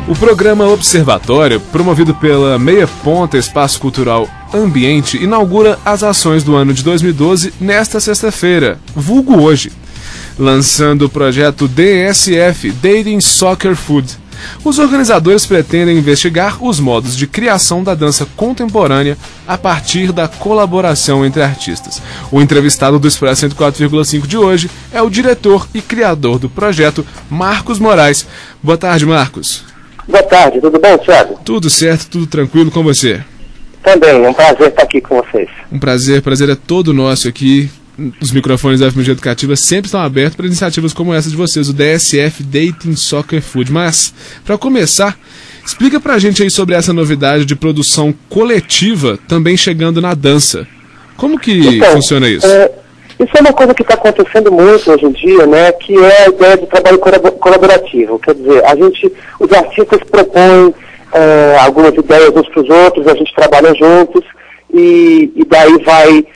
O programa Observatório, promovido pela Meia Ponta Espaço Cultural Ambiente, inaugura as ações do ano de 2012 nesta sexta-feira, vulgo hoje, lançando o projeto DSF, Dating Soccer Food. Os organizadores pretendem investigar os modos de criação da dança contemporânea a partir da colaboração entre artistas. O entrevistado do Expresso 104,5 de hoje é o diretor e criador do projeto, Marcos Moraes. Boa tarde, Marcos. Boa tarde, tudo bem, Thiago? Tudo certo, tudo tranquilo com você? Também, é um prazer estar aqui com vocês. Um prazer é todo nosso aqui. Os microfones da FMG Educativa sempre estão abertos para iniciativas como essa de vocês, o DSF Dating Soccer Food. Mas, para começar, explica pra gente aí sobre essa novidade de produção coletiva também chegando na dança. Como que funciona isso? Isso é uma coisa que está acontecendo muito hoje em dia, né, que é a ideia do trabalho colaborativo. Quer dizer, os artistas propõem algumas ideias uns para os outros, a gente trabalha juntos e daí vai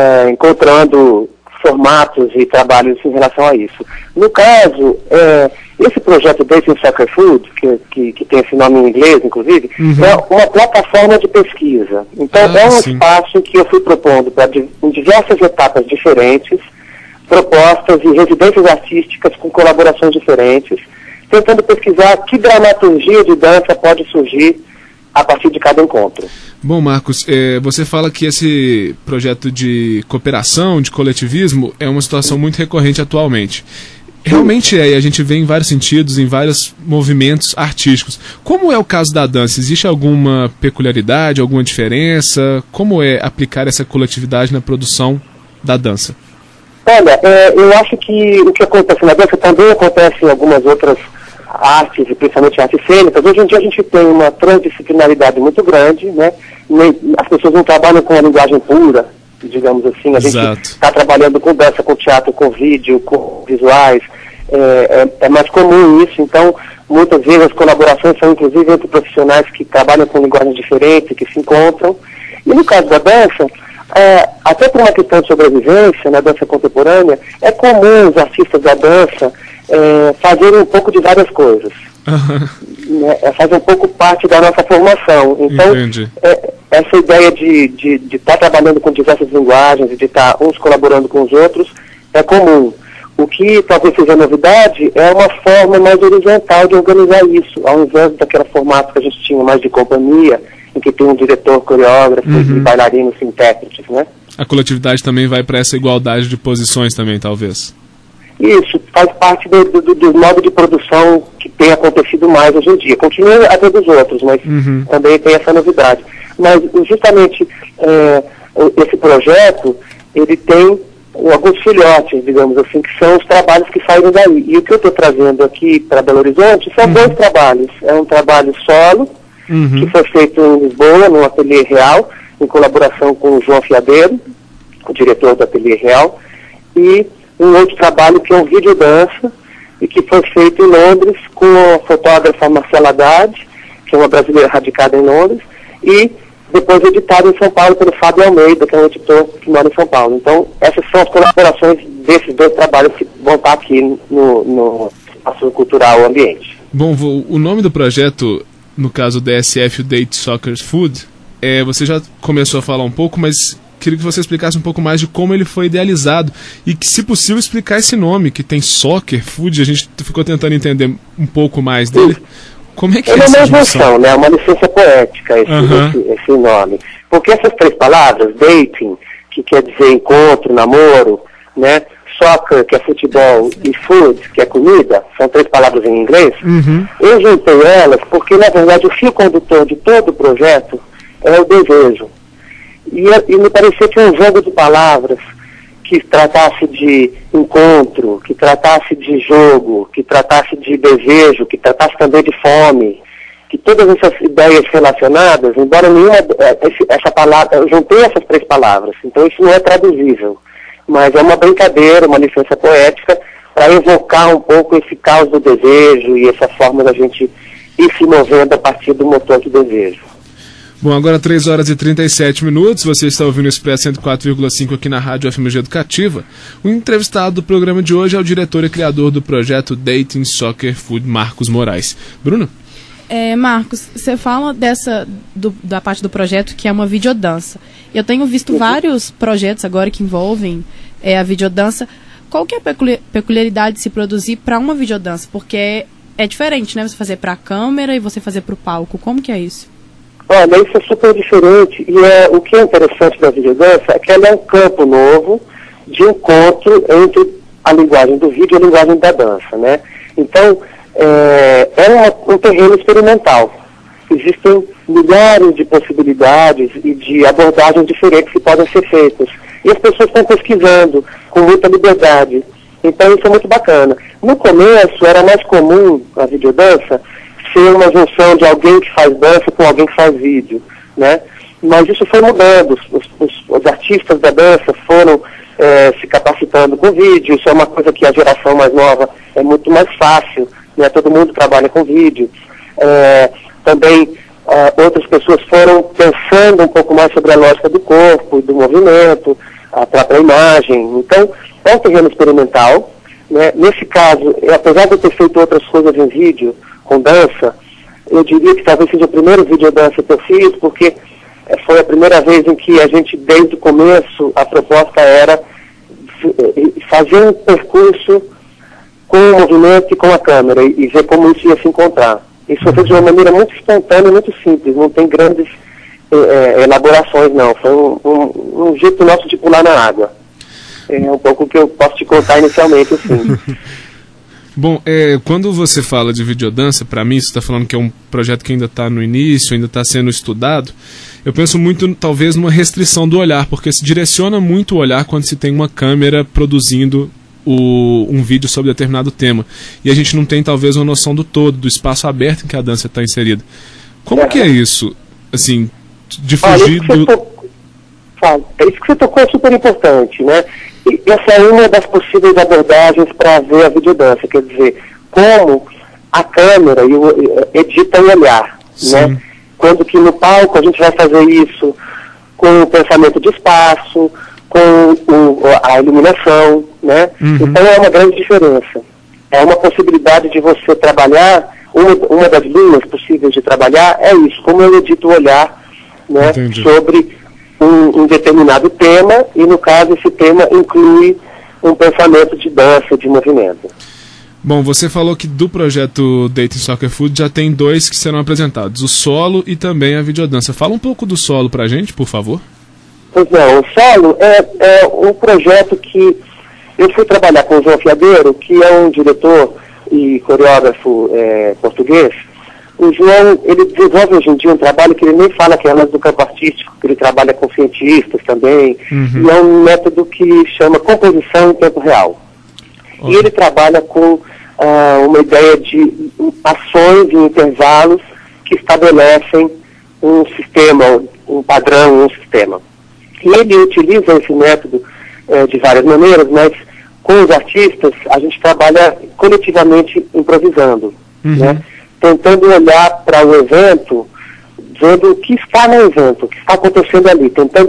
encontrando formatos e trabalhos em relação a isso. No caso, esse projeto Dating Soccer Food, que tem esse nome em inglês, inclusive, é uma plataforma de pesquisa. Então, é um espaço que eu fui propondo em diversas etapas diferentes, propostas e residências artísticas com colaborações diferentes, tentando pesquisar que dramaturgia de dança pode surgir a partir de cada encontro. Bom, Marcos, você fala que esse projeto de cooperação, de coletivismo, é uma situação muito recorrente atualmente. Realmente e a gente vê em vários sentidos, em vários movimentos artísticos. Como é o caso da dança? Existe alguma peculiaridade, alguma diferença? Como é aplicar essa coletividade na produção da dança? Olha, eu acho que o que acontece na dança também acontece em algumas outras artes, e principalmente artes cênicas. Hoje em dia a gente tem uma transdisciplinaridade muito grande, né? As pessoas não trabalham com a linguagem pura, digamos assim. A gente está trabalhando com dança, com teatro, com vídeo, com visuais. É mais comum isso. Então, muitas vezes as colaborações são inclusive entre profissionais que trabalham com linguagens diferentes, que se encontram. E no caso da dança, até por uma questão de sobrevivência na dança contemporânea, é comum os artistas da dança fazerem um pouco de várias coisas. Faz um pouco parte da nossa formação. Então, essa ideia de estar trabalhando com diversas linguagens e de estar uns colaborando com os outros é comum. O que talvez seja novidade é uma forma mais horizontal de organizar isso, ao invés daquele formato que a gente tinha mais de companhia, em que tem um diretor, coreógrafo e bailarinos e intérpretes, né? A coletividade também vai para essa igualdade de posições também, talvez. Isso, faz parte do modo de produção que tem acontecido mais hoje em dia. Continua até dos outros, mas também tem essa novidade. Mas justamente esse projeto, ele tem alguns filhotes, digamos assim, que são os trabalhos que saíram daí. E o que eu estou trazendo aqui para Belo Horizonte são dois trabalhos. É um trabalho solo, que foi feito em Lisboa, num ateliê real, em colaboração com o João Fiadeiro, o diretor do ateliê real, e um outro trabalho que é um vídeo dança e que foi feito em Londres com a fotógrafa Marcela Haddad, que é uma brasileira radicada em Londres, e depois editado em São Paulo pelo Fábio Almeida, que é um editor que mora em São Paulo. Então, essas são as colaborações desses dois trabalhos que vão estar aqui no Espaço Cultural Ambiente. Bom, o nome do projeto, no caso do DSF, o Dating Soccer Food, você já começou a falar um pouco, mas queria que você explicasse um pouco mais de como ele foi idealizado e que, se possível, explicar esse nome, que tem Soccer Food. A gente ficou tentando entender um pouco mais dele. Como é que é essa uma invenção, né? Uma licença poética esse nome. Porque essas três palavras, dating, que quer dizer encontro, namoro, né? Soccer, que é futebol, e food, que é comida, são três palavras em inglês. Eu juntei elas porque, na verdade, o fio condutor de todo o projeto é o desejo. E me parecia que um jogo de palavras que tratasse de encontro, que tratasse de jogo, que tratasse de desejo, que tratasse também de fome, que todas essas ideias relacionadas, embora nenhuma, essa palavra, eu juntei essas três palavras, então isso não é traduzível, mas é uma brincadeira, uma licença poética para evocar um pouco esse caos do desejo e essa forma da gente ir se movendo a partir do motor de desejo. Bom, agora 3 horas e 37 minutos, você está ouvindo o Expresso 104,5 aqui na Rádio FMG Educativa. O entrevistado do programa de hoje é o diretor e criador do projeto Dating Soccer Food, Marcos Moraes. Bruno? Marcos, você fala da parte do projeto que é uma videodança. Eu tenho visto vários projetos agora que envolvem a videodança. Qual que é a peculiaridade de se produzir para uma videodança? Porque é diferente, né? Você fazer para a câmera e você fazer para o palco. Como que é isso? Olha, isso é super diferente. E o que é interessante da videodança é que ela é um campo novo de encontro entre a linguagem do vídeo e a linguagem da dança, né? Então, é um terreno experimental. Existem milhares de possibilidades e de abordagens diferentes que podem ser feitas. E as pessoas estão pesquisando com muita liberdade. Então isso é muito bacana. No começo era mais comum a videodança ser uma junção de alguém que faz dança com alguém que faz vídeo, né? Mas isso foi mudando. Os artistas da dança foram se capacitando com vídeo. Isso é uma coisa que a geração mais nova é muito mais fácil, né? Todo mundo trabalha com vídeo. Também outras pessoas foram pensando um pouco mais sobre a lógica do corpo, do movimento, a própria imagem. Então, é um terreno experimental, né? Nesse caso, apesar de eu ter feito outras coisas em vídeo, com dança, eu diria que talvez seja o primeiro vídeo dança que eu fiz, porque foi a primeira vez em que a gente, desde o começo, a proposta era fazer um percurso com o movimento e com a câmera, e ver como isso ia se encontrar. Isso foi feito de uma maneira muito espontânea e muito simples, não tem grandes elaborações, não. Foi um jeito nosso de pular na água. É um pouco o que eu posso te contar inicialmente, assim. Bom, quando você fala de videodança, para mim, você está falando que é um projeto que ainda está no início, ainda está sendo estudado, eu penso muito, talvez, numa restrição do olhar, porque se direciona muito o olhar quando se tem uma câmera produzindo um vídeo sobre determinado tema. E a gente não tem, talvez, uma noção do todo, do espaço aberto em que a dança está inserida. Como que é isso? Assim, de fugir isso que você tocou é super importante, né? E essa é uma das possíveis abordagens para ver a videodança, quer dizer, como a câmera edita o olhar, né? Quando que no palco a gente vai fazer isso com o pensamento de espaço, com a iluminação, né? Então é uma grande diferença. É uma possibilidade de você trabalhar, uma das linhas possíveis de trabalhar é isso, como eu edito o olhar, né, sobre um determinado tema, e no caso esse tema inclui um pensamento de dança, de movimento. Bom, você falou que do projeto Dating Soccer Food já tem 2 que serão apresentados, o solo e também a videodança. Fala um pouco do solo pra gente, por favor. Pois não, o solo é um projeto que eu fui trabalhar com o João Fiadeiro, que é um diretor e coreógrafo português. O João, ele desenvolve hoje em dia um trabalho que ele nem fala que é mais do campo artístico, que ele trabalha com cientistas também, e é um método que chama composição em tempo real. E ele trabalha com uma ideia de ações e intervalos que estabelecem um sistema, um padrão, um sistema. E ele utiliza esse método de várias maneiras, mas com os artistas a gente trabalha coletivamente improvisando, né? Tentando olhar para o evento, vendo o que está no evento, o que está acontecendo ali, tentando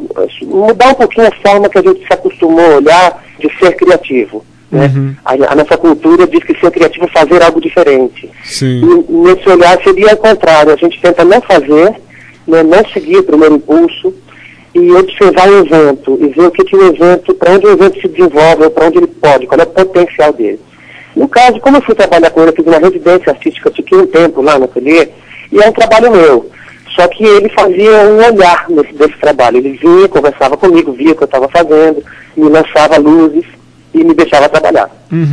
mudar um pouquinho a forma que a gente se acostumou a olhar de ser criativo. Né? A nossa cultura diz que ser criativo é fazer algo diferente. Sim. E nesse olhar seria o contrário, a gente tenta não fazer, né, não seguir o primeiro impulso, e observar o evento, e ver o que o evento, para onde o evento se desenvolve, para onde ele pode, qual é o potencial dele. No caso, como eu fui trabalhar com ele, eu fiz uma residência artística, fiquei um tempo lá no ateliê, e é um trabalho meu. Só que ele fazia um olhar desse trabalho. Ele vinha, conversava comigo, via o que eu estava fazendo, me lançava luzes e me deixava trabalhar.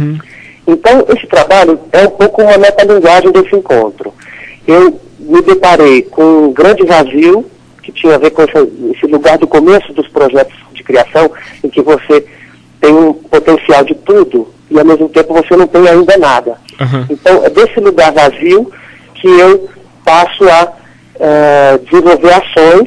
Então, esse trabalho é um pouco uma metalinguagem desse encontro. Eu me deparei com um grande vazio, que tinha a ver com esse lugar do começo dos projetos de criação, em que você tem um potencial de tudo, e ao mesmo tempo você não tem ainda nada. Então, é desse lugar vazio que eu passo a desenvolver ações,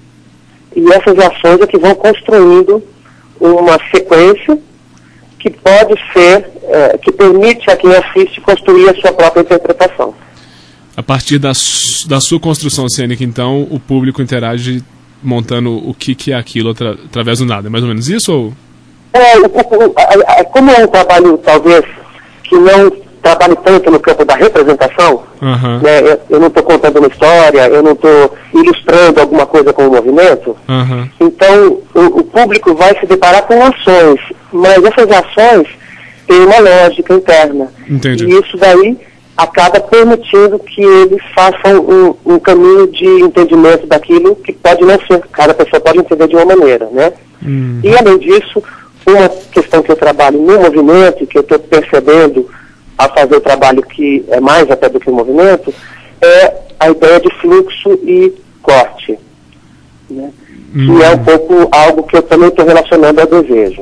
e essas ações é que vão construindo uma sequência que pode ser, que permite a quem assiste construir a sua própria interpretação. A partir da sua construção cênica, então, o público interage montando o que é aquilo através do nada. É mais ou menos isso? Ou? Como é um trabalho, talvez, que não trabalho tanto no campo da representação, né? Eu não estou contando uma história, eu não estou ilustrando alguma coisa com o movimento, então o público vai se deparar com ações, mas essas ações têm uma lógica interna. Entendi. E isso daí acaba permitindo que eles façam um caminho de entendimento daquilo que pode não ser, cada pessoa pode entender de uma maneira, né? E além disso, uma questão que eu trabalho no movimento, que eu estou percebendo a fazer o trabalho que é mais até do que o movimento, é a ideia de fluxo e corte, né? Que é um pouco algo que eu também estou relacionando ao desejo.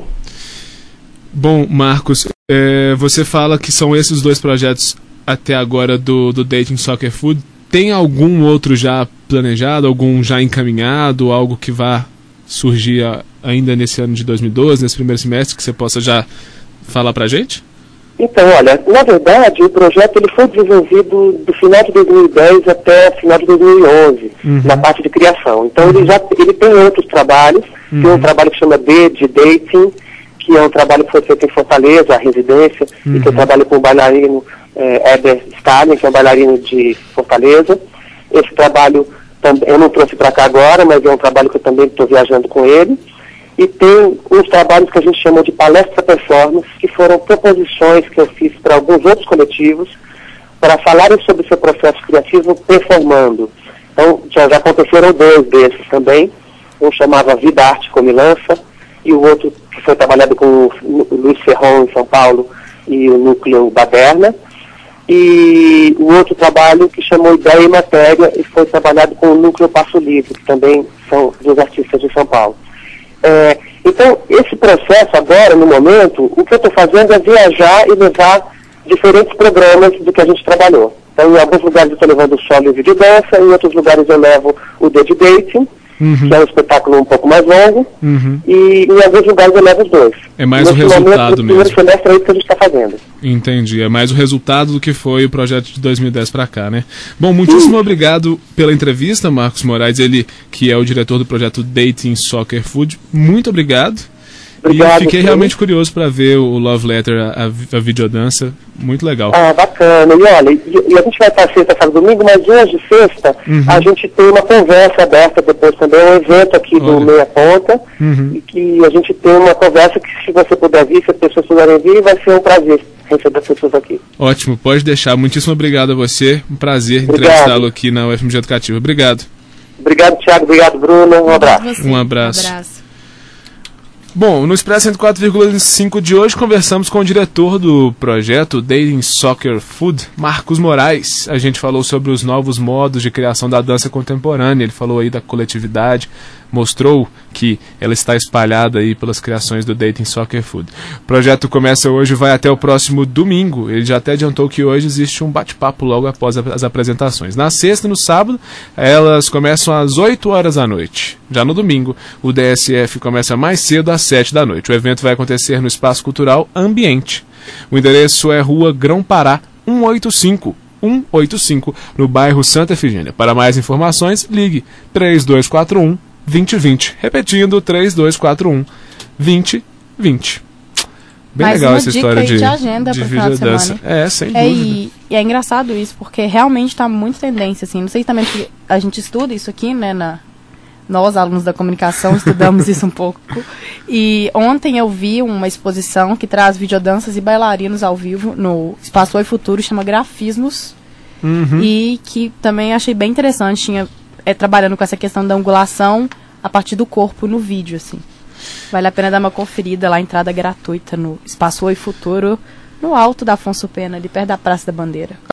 Bom, Marcos, você fala que são esses dois projetos até agora do Dating Soccer Food. Tem algum outro já planejado, algum já encaminhado, algo que vá surgir ainda nesse ano de 2012, nesse primeiro semestre, que você possa já falar pra gente? Então, olha, na verdade, o projeto ele foi desenvolvido do final de 2010 até o final de 2011, na parte de criação. Então, ele tem outros trabalhos, tem um trabalho que chama D de Dating, que é um trabalho que foi feito em Fortaleza, a residência, e que eu trabalho com o bailarino Heber Stalin, que é um bailarino de Fortaleza. Esse trabalho eu não trouxe para cá agora, mas é um trabalho que eu também estou viajando com ele. E tem uns trabalhos que a gente chama de palestra performance, que foram proposições que eu fiz para alguns outros coletivos para falarem sobre o seu processo criativo performando. Então, já aconteceram 2 desses também. Um chamava Vida Arte Comilança, e o outro que foi trabalhado com o Luiz Ferron em São Paulo e o Núcleo Baderna. E o outro trabalho que chamou Ideia e Matéria e foi trabalhado com o Núcleo Passo Livre, que também são 2 artistas de São Paulo. Então, esse processo agora, no momento, o que eu estou fazendo é viajar e levar diferentes programas do que a gente trabalhou. Então, em alguns lugares eu estou levando o solo e o vídeo dança, em outros lugares eu levo o The Dating, que é um espetáculo um pouco mais longo, e em alguns lugares eu levo os 2. É mais o resultado mesmo. No primeiro semestre é isso que a gente está fazendo. Entendi, é mais o resultado do que foi o projeto de 2010 para cá, né? Bom, muitíssimo obrigado pela entrevista, Marcos Moraes, ele que é o diretor do projeto Dating Soccer Food. Muito obrigado. Obrigado, e fiquei realmente curioso para ver o Love Letter, a videodança. Muito legal. Ah, bacana. E olha, e a gente vai estar sexta, sábado, domingo, mas hoje, sexta, a gente tem uma conversa aberta depois também, um evento aqui do Meia Ponta, e que a gente tem uma conversa que, se você puder vir, se as pessoas puderem vir, vai ser um prazer receber as pessoas aqui. Ótimo, pode deixar. Muitíssimo obrigado a você. Um prazer entrevistá-lo aqui na UFMG Educativa. Obrigado. Obrigado, Thiago. Obrigado, Bruno. Um abraço. Um abraço. Bom, no Expresso 104,5 de hoje conversamos com o diretor do projeto Dating Soccer Food, Marcos Moraes. A gente falou sobre os novos modos de criação da dança contemporânea, ele falou aí da coletividade, mostrou que ela está espalhada aí pelas criações do Dating Soccer Food. O projeto começa hoje e vai até o próximo domingo. Ele já até adiantou que hoje existe um bate-papo logo após as apresentações. Na sexta e no sábado, elas começam às 8 horas da noite. Já no domingo, o DSF começa mais cedo, às 7 da noite. O evento vai acontecer no Espaço Cultural Ambiente. O endereço é Rua Grão-Pará, 185, no bairro Santa Efigênia. Para mais informações, ligue 3241-2020. Repetindo, 3241-2020. Bem mais legal essa história de agenda de pro final de videodança. semana. Sem dúvida. E é engraçado isso, porque realmente está muito tendência, assim. Não sei também porque a gente estuda isso aqui, né, nós, alunos da comunicação, estudamos isso um pouco. E ontem eu vi uma exposição que traz videodanças e bailarinos ao vivo no Espaço Oi Futuro, chama Grafismos. E que também achei bem interessante, trabalhando com essa questão da angulação a partir do corpo no vídeo, assim. Vale a pena dar uma conferida lá, entrada gratuita no Espaço Oi Futuro, no alto da Afonso Pena, ali perto da Praça da Bandeira.